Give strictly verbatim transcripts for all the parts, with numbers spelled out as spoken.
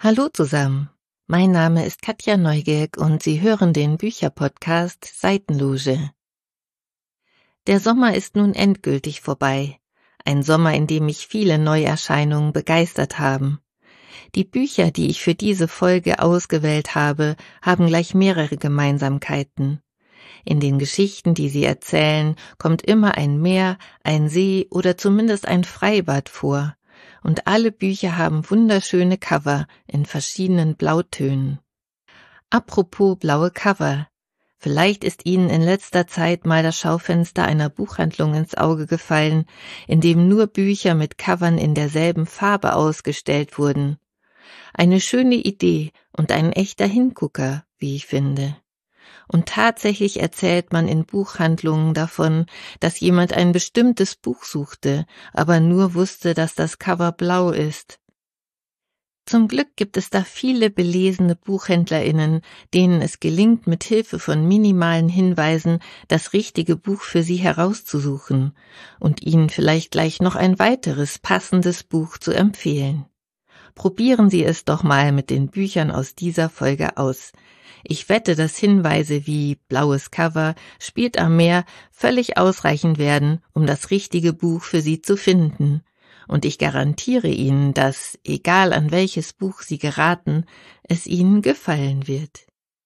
Hallo zusammen, mein Name ist Katja Neugelk und Sie hören den Bücherpodcast Seitenloge. Der Sommer ist nun endgültig vorbei, ein Sommer, in dem mich viele Neuerscheinungen begeistert haben. Die Bücher, die ich für diese Folge ausgewählt habe, haben gleich mehrere Gemeinsamkeiten. In den Geschichten, die sie erzählen, kommt immer ein Meer, ein See oder zumindest ein Freibad vor. Und alle Bücher haben wunderschöne Cover in verschiedenen Blautönen. Apropos blaue Cover. Vielleicht ist Ihnen in letzter Zeit mal das Schaufenster einer Buchhandlung ins Auge gefallen, in dem nur Bücher mit Covern in derselben Farbe ausgestellt wurden. Eine schöne Idee und ein echter Hingucker, wie ich finde. Und tatsächlich erzählt man in Buchhandlungen davon, dass jemand ein bestimmtes Buch suchte, aber nur wusste, dass das Cover blau ist. Zum Glück gibt es da viele belesene BuchhändlerInnen, denen es gelingt, mit Hilfe von minimalen Hinweisen das richtige Buch für sie herauszusuchen und ihnen vielleicht gleich noch ein weiteres passendes Buch zu empfehlen. Probieren Sie es doch mal mit den Büchern aus dieser Folge aus. Ich wette, dass Hinweise wie blaues Cover, spielt am Meer völlig ausreichend werden, um das richtige Buch für Sie zu finden. Und ich garantiere Ihnen, dass, egal an welches Buch Sie geraten, es Ihnen gefallen wird.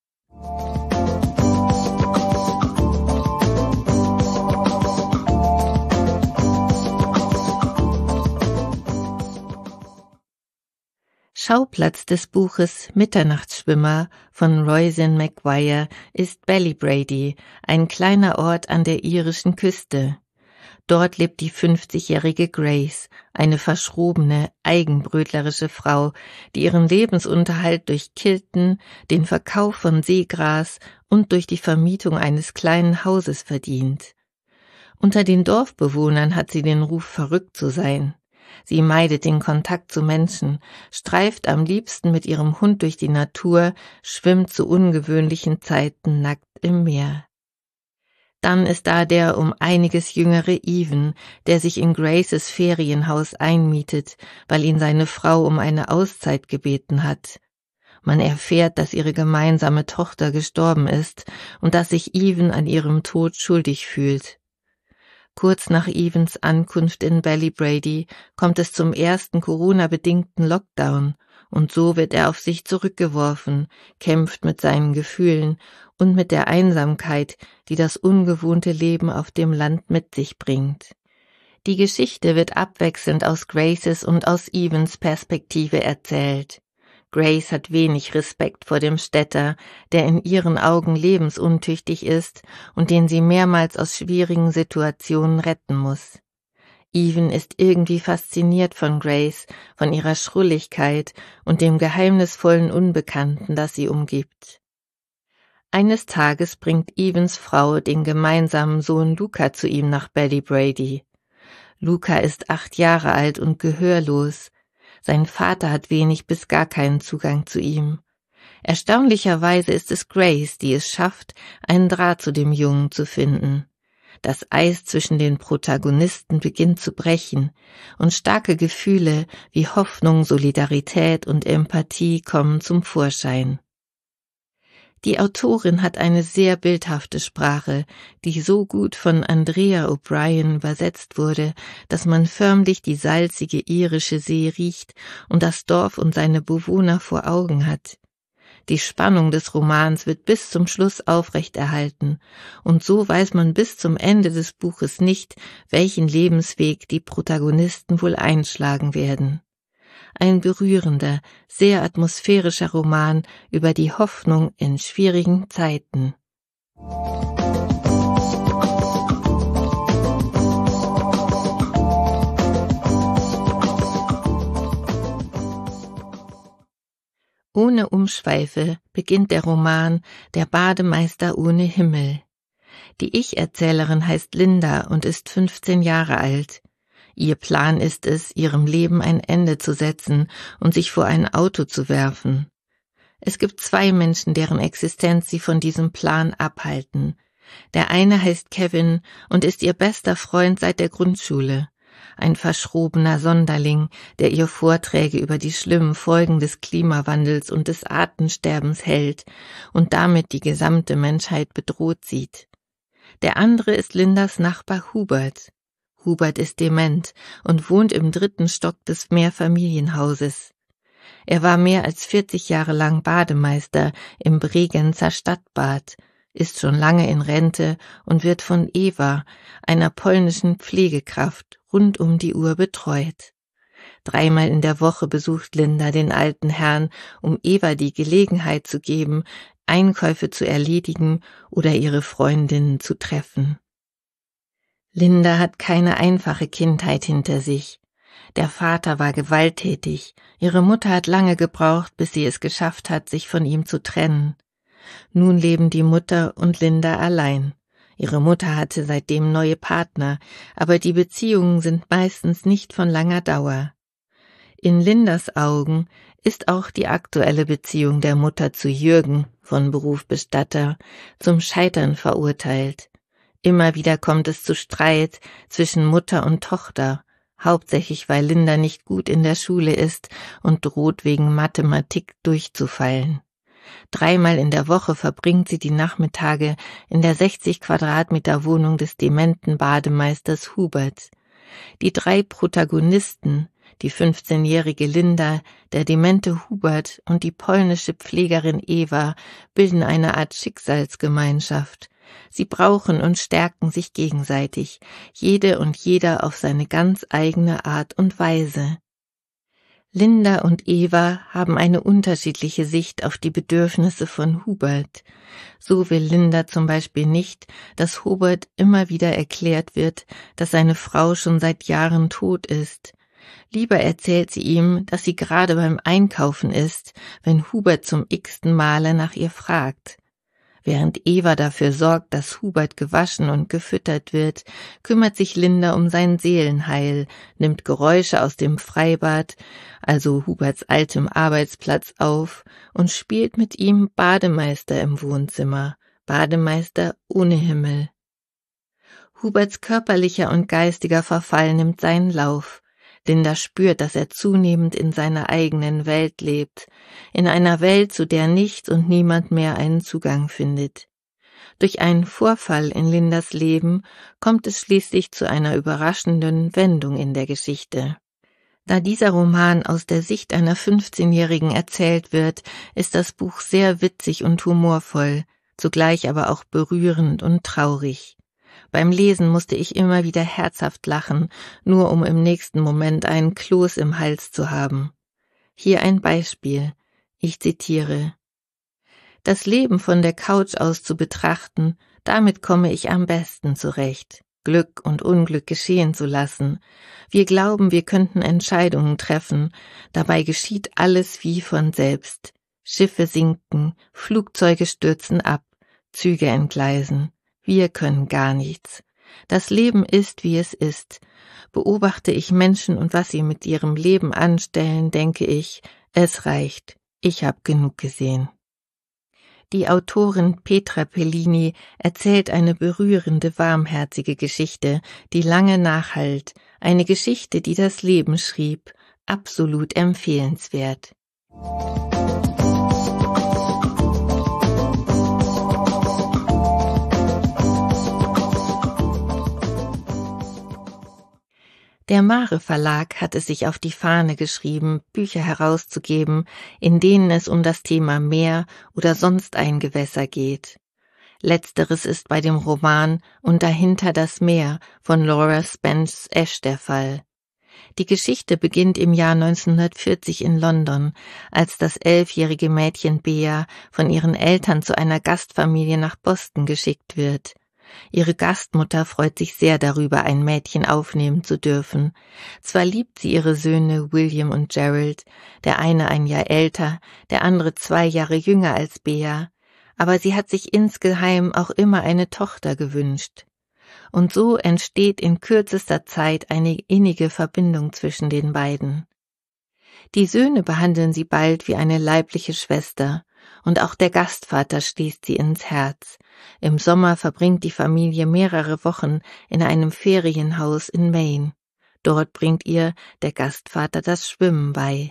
Schauplatz des Buches Mitternachtsschwimmer von Roisin McGuire ist Ballybrady, ein kleiner Ort an der irischen Küste. Dort lebt die fünfzigjährige Grace, eine verschrobene, eigenbrötlerische Frau, die ihren Lebensunterhalt durch Kilten, den Verkauf von Seegras und durch die Vermietung eines kleinen Hauses verdient. Unter den Dorfbewohnern hat sie den Ruf, verrückt zu sein. Sie meidet den Kontakt zu Menschen, streift am liebsten mit ihrem Hund durch die Natur, schwimmt zu ungewöhnlichen Zeiten nackt im Meer. Dann ist da der um einiges jüngere Evan, der sich in Graces Ferienhaus einmietet, weil ihn seine Frau um eine Auszeit gebeten hat. Man erfährt, dass ihre gemeinsame Tochter gestorben ist und dass sich Evan an ihrem Tod schuldig fühlt. Kurz nach Evans Ankunft in Ballybrady kommt es zum ersten Corona-bedingten Lockdown und so wird er auf sich zurückgeworfen, kämpft mit seinen Gefühlen und mit der Einsamkeit, die das ungewohnte Leben auf dem Land mit sich bringt. Die Geschichte wird abwechselnd aus Graces und aus Evans Perspektive erzählt. Grace hat wenig Respekt vor dem Städter, der in ihren Augen lebensuntüchtig ist und den sie mehrmals aus schwierigen Situationen retten muss. Evan ist irgendwie fasziniert von Grace, von ihrer Schrulligkeit und dem geheimnisvollen Unbekannten, das sie umgibt. Eines Tages bringt Evans Frau den gemeinsamen Sohn Luca zu ihm nach Ballybrady. Luca ist acht Jahre alt und gehörlos. Sein Vater hat wenig bis gar keinen Zugang zu ihm. Erstaunlicherweise ist es Grace, die es schafft, einen Draht zu dem Jungen zu finden. Das Eis zwischen den Protagonisten beginnt zu brechen und starke Gefühle wie Hoffnung, Solidarität und Empathie kommen zum Vorschein. Die Autorin hat eine sehr bildhafte Sprache, die so gut von Andrea O'Brien übersetzt wurde, dass man förmlich die salzige irische See riecht und das Dorf und seine Bewohner vor Augen hat. Die Spannung des Romans wird bis zum Schluss aufrechterhalten, und so weiß man bis zum Ende des Buches nicht, welchen Lebensweg die Protagonisten wohl einschlagen werden. Ein berührender, sehr atmosphärischer Roman über die Hoffnung in schwierigen Zeiten. Ohne Umschweife beginnt der Roman Der Bademeister ohne Himmel. Die Ich-Erzählerin heißt Linda und ist fünfzehn Jahre alt. Ihr Plan ist es, ihrem Leben ein Ende zu setzen und sich vor ein Auto zu werfen. Es gibt zwei Menschen, deren Existenz sie von diesem Plan abhalten. Der eine heißt Kevin und ist ihr bester Freund seit der Grundschule. ein verschrobener Sonderling, der ihr Vorträge über die schlimmen Folgen des Klimawandels und des Artensterbens hält und damit die gesamte Menschheit bedroht sieht. Der andere ist Lindas Nachbar Hubert. Hubert ist dement und wohnt im dritten Stock des Mehrfamilienhauses. Er war mehr als vierzig Jahre lang Bademeister im Bregenzer Stadtbad, ist schon lange in Rente und wird von Eva, einer polnischen Pflegekraft, rund um die Uhr betreut. Dreimal in der Woche besucht Linda den alten Herrn, um Eva die Gelegenheit zu geben, Einkäufe zu erledigen oder ihre Freundinnen zu treffen. Linda hat keine einfache Kindheit hinter sich. Der Vater war gewalttätig, ihre Mutter hat lange gebraucht, bis sie es geschafft hat, sich von ihm zu trennen. Nun leben die Mutter und Linda allein. Ihre Mutter hatte seitdem neue Partner, aber die Beziehungen sind meistens nicht von langer Dauer. In Lindas Augen ist auch die aktuelle Beziehung der Mutter zu Jürgen, von Beruf Bestatter, zum Scheitern verurteilt. Immer wieder kommt es zu Streit zwischen Mutter und Tochter, hauptsächlich weil Linda nicht gut in der Schule ist und droht wegen Mathematik durchzufallen. Dreimal in der Woche verbringt sie die Nachmittage in der sechzig Quadratmeter Wohnung des dementen Bademeisters Hubert. Die drei Protagonisten, die fünfzehnjährige Linda, der demente Hubert und die polnische Pflegerin Eva, bilden eine Art Schicksalsgemeinschaft. Sie brauchen und stärken sich gegenseitig, jede und jeder auf seine ganz eigene Art und Weise. Linda und Eva haben eine unterschiedliche Sicht auf die Bedürfnisse von Hubert. So will Linda zum Beispiel nicht, dass Hubert immer wieder erklärt wird, dass seine Frau schon seit Jahren tot ist. Lieber erzählt sie ihm, dass sie gerade beim Einkaufen ist, wenn Hubert zum x-ten Male nach ihr fragt. Während Eva dafür sorgt, dass Hubert gewaschen und gefüttert wird, kümmert sich Linda um sein Seelenheil, nimmt Geräusche aus dem Freibad, also Huberts altem Arbeitsplatz, auf und spielt mit ihm Bademeister im Wohnzimmer, Bademeister ohne Himmel. Huberts körperlicher und geistiger Verfall nimmt seinen Lauf. Linda spürt, dass er zunehmend in seiner eigenen Welt lebt, in einer Welt, zu der nichts und niemand mehr einen Zugang findet. Durch einen Vorfall in Lindas Leben kommt es schließlich zu einer überraschenden Wendung in der Geschichte. Da dieser Roman aus der Sicht einer fünfzehnjährigen erzählt wird, ist das Buch sehr witzig und humorvoll, zugleich aber auch berührend und traurig. Beim Lesen musste ich immer wieder herzhaft lachen, nur um im nächsten Moment einen Kloß im Hals zu haben. Hier ein Beispiel. Ich zitiere: Das Leben von der Couch aus zu betrachten, damit komme ich am besten zurecht. Glück und Unglück geschehen zu lassen. Wir glauben, wir könnten Entscheidungen treffen, dabei geschieht alles wie von selbst. Schiffe sinken, Flugzeuge stürzen ab, Züge entgleisen. Wir können gar nichts. Das Leben ist, wie es ist. Beobachte ich Menschen und was sie mit ihrem Leben anstellen, denke ich, es reicht. Ich habe genug gesehen. Die Autorin Petra Pellini erzählt eine berührende, warmherzige Geschichte, die lange nachhallt, eine Geschichte, die das Leben schrieb, absolut empfehlenswert. Der Mare Verlag hat es sich auf die Fahne geschrieben, Bücher herauszugeben, in denen es um das Thema Meer oder sonst ein Gewässer geht. Letzteres ist bei dem Roman Und dahinter das Meer von Laura Spence Ash der Fall. Die Geschichte beginnt im Jahr neunzehnhundertvierzig in London, als das elfjährige Mädchen Bea von ihren Eltern zu einer Gastfamilie nach Boston geschickt wird. Ihre Gastmutter freut sich sehr darüber, ein Mädchen aufnehmen zu dürfen. Zwar liebt sie ihre Söhne William und Gerald, der eine ein Jahr älter, der andere zwei Jahre jünger als Bea, aber sie hat sich insgeheim auch immer eine Tochter gewünscht. Und so entsteht in kürzester Zeit eine innige Verbindung zwischen den beiden. Die Söhne behandeln sie bald wie eine leibliche Schwester, und auch der Gastvater schließt sie ins Herz. Im Sommer verbringt die Familie mehrere Wochen in einem Ferienhaus in Maine. Dort bringt ihr der Gastvater das Schwimmen bei.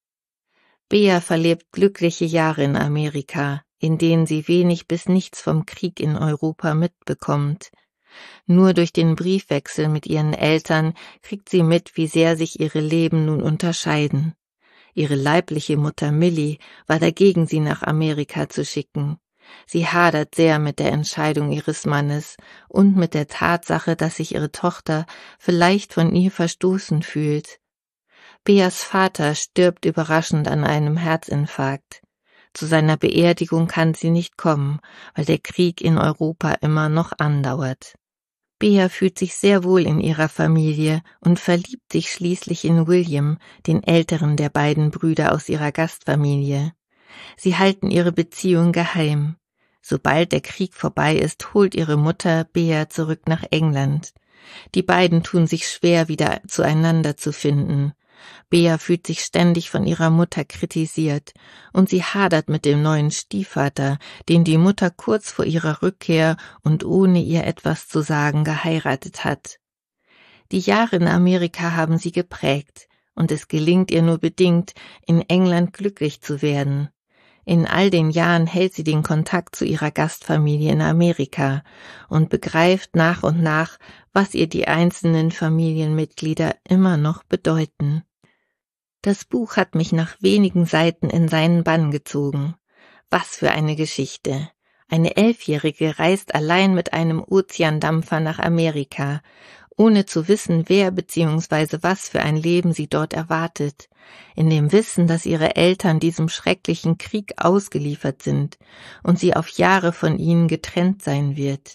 Bea verlebt glückliche Jahre in Amerika, in denen sie wenig bis nichts vom Krieg in Europa mitbekommt. Nur durch den Briefwechsel mit ihren Eltern kriegt sie mit, wie sehr sich ihre Leben nun unterscheiden. Ihre leibliche Mutter Millie war dagegen, sie nach Amerika zu schicken. Sie hadert sehr mit der Entscheidung ihres Mannes und mit der Tatsache, dass sich ihre Tochter vielleicht von ihr verstoßen fühlt. Beas Vater stirbt überraschend an einem Herzinfarkt. Zu seiner Beerdigung kann sie nicht kommen, weil der Krieg in Europa immer noch andauert. Bea fühlt sich sehr wohl in ihrer Familie und verliebt sich schließlich in William, den älteren der beiden Brüder aus ihrer Gastfamilie. Sie halten ihre Beziehung geheim. Sobald der Krieg vorbei ist, holt ihre Mutter Bea zurück nach England. Die beiden tun sich schwer, wieder zueinander zu finden. Bea fühlt sich ständig von ihrer Mutter kritisiert und sie hadert mit dem neuen Stiefvater, den die Mutter kurz vor ihrer Rückkehr und ohne ihr etwas zu sagen geheiratet hat. Die Jahre in Amerika haben sie geprägt und es gelingt ihr nur bedingt, in England glücklich zu werden. In all den Jahren hält sie den Kontakt zu ihrer Gastfamilie in Amerika und begreift nach und nach, was ihr die einzelnen Familienmitglieder immer noch bedeuten. Das Buch hat mich nach wenigen Seiten in seinen Bann gezogen. Was für eine Geschichte! Eine Elfjährige reist allein mit einem Ozeandampfer nach Amerika, ohne zu wissen, wer bzw. was für ein Leben sie dort erwartet, in dem Wissen, dass ihre Eltern diesem schrecklichen Krieg ausgeliefert sind und sie auf Jahre von ihnen getrennt sein wird.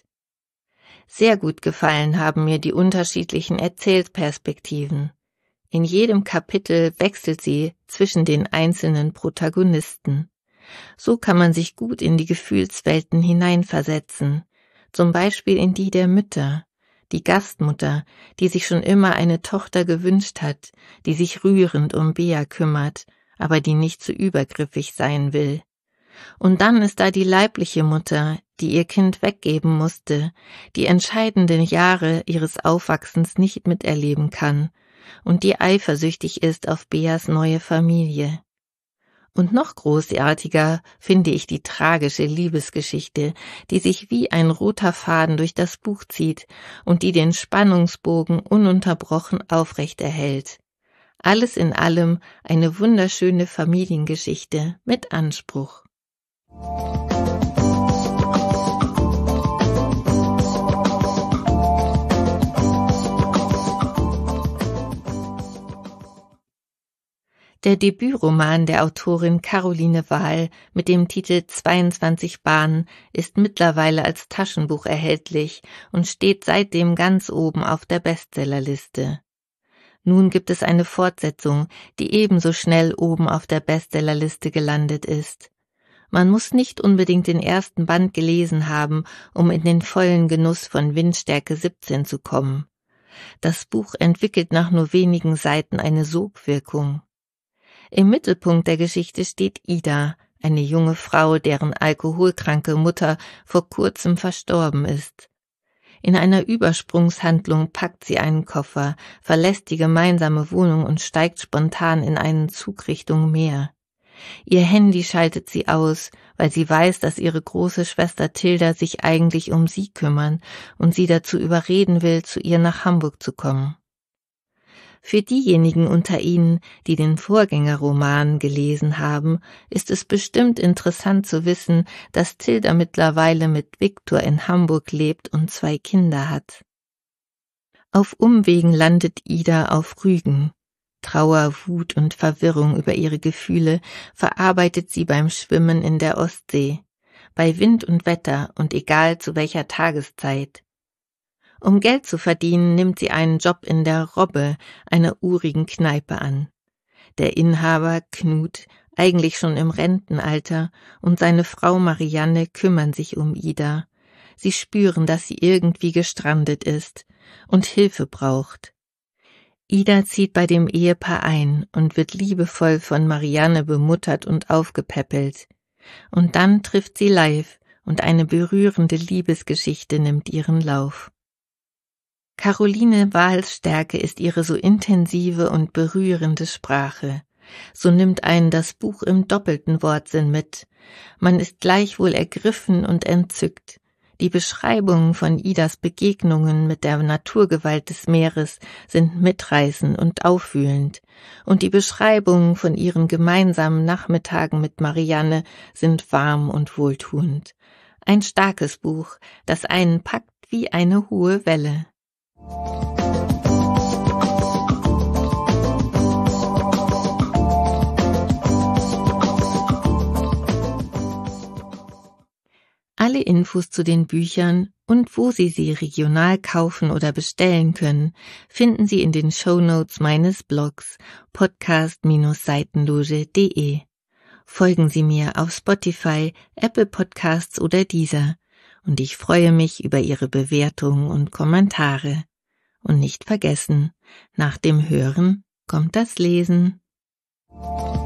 Sehr gut gefallen haben mir die unterschiedlichen Erzählperspektiven. In jedem Kapitel wechselt sie zwischen den einzelnen Protagonisten. So kann man sich gut in die Gefühlswelten hineinversetzen, zum Beispiel in die der Mütter, die Gastmutter, die sich schon immer eine Tochter gewünscht hat, die sich rührend um Bea kümmert, aber die nicht zu übergriffig sein will. Und dann ist da die leibliche Mutter, die ihr Kind weggeben musste, die entscheidenden Jahre ihres Aufwachsens nicht miterleben kann und die eifersüchtig ist auf Beas neue Familie. Und noch großartiger finde ich die tragische Liebesgeschichte, die sich wie ein roter Faden durch das Buch zieht und die den Spannungsbogen ununterbrochen aufrechterhält. Alles in allem eine wunderschöne Familiengeschichte mit Anspruch. Der Debütroman der Autorin Caroline Wahl mit dem Titel zweiundzwanzig Bahnen ist mittlerweile als Taschenbuch erhältlich und steht seitdem ganz oben auf der Bestsellerliste. Nun gibt es eine Fortsetzung, die ebenso schnell oben auf der Bestsellerliste gelandet ist. Man muss nicht unbedingt den ersten Band gelesen haben, um in den vollen Genuss von Windstärke siebzehn zu kommen. Das Buch entwickelt nach nur wenigen Seiten eine Sogwirkung. Im Mittelpunkt der Geschichte steht Ida, eine junge Frau, deren alkoholkranke Mutter vor kurzem verstorben ist. In einer Übersprungshandlung packt sie einen Koffer, verlässt die gemeinsame Wohnung und steigt spontan in einen Zug Richtung Meer. Ihr Handy schaltet sie aus, weil sie weiß, dass ihre große Schwester Tilda sich eigentlich um sie kümmern und sie dazu überreden will, zu ihr nach Hamburg zu kommen. Für diejenigen unter Ihnen, die den Vorgängerroman gelesen haben, ist es bestimmt interessant zu wissen, dass Tilda mittlerweile mit Viktor in Hamburg lebt und zwei Kinder hat. Auf Umwegen landet Ida auf Rügen. Trauer, Wut und Verwirrung über ihre Gefühle verarbeitet sie beim Schwimmen in der Ostsee, bei Wind und Wetter und egal zu welcher Tageszeit. Um Geld zu verdienen, nimmt sie einen Job in der Robbe, einer urigen Kneipe an. Der Inhaber, Knut, eigentlich schon im Rentenalter, und seine Frau Marianne kümmern sich um Ida. Sie spüren, dass sie irgendwie gestrandet ist und Hilfe braucht. Ida zieht bei dem Ehepaar ein und wird liebevoll von Marianne bemuttert und aufgepäppelt. Und dann trifft sie live und eine berührende Liebesgeschichte nimmt ihren Lauf. Caroline Wahls Stärke ist ihre so intensive und berührende Sprache. So nimmt einen das Buch im doppelten Wortsinn mit. Man ist gleichwohl ergriffen und entzückt. Die Beschreibungen von Idas Begegnungen mit der Naturgewalt des Meeres sind mitreißend und aufwühlend, und die Beschreibungen von ihren gemeinsamen Nachmittagen mit Marianne sind warm und wohltuend. Ein starkes Buch, das einen packt wie eine hohe Welle. Alle Infos zu den Büchern und wo Sie sie regional kaufen oder bestellen können, finden Sie in den Shownotes meines Blogs podcast Bindestrich seitenloge punkt de. Folgen Sie mir auf Spotify, Apple Podcasts oder Deezer, und ich freue mich über Ihre Bewertungen und Kommentare. Und nicht vergessen, nach dem Hören kommt das Lesen.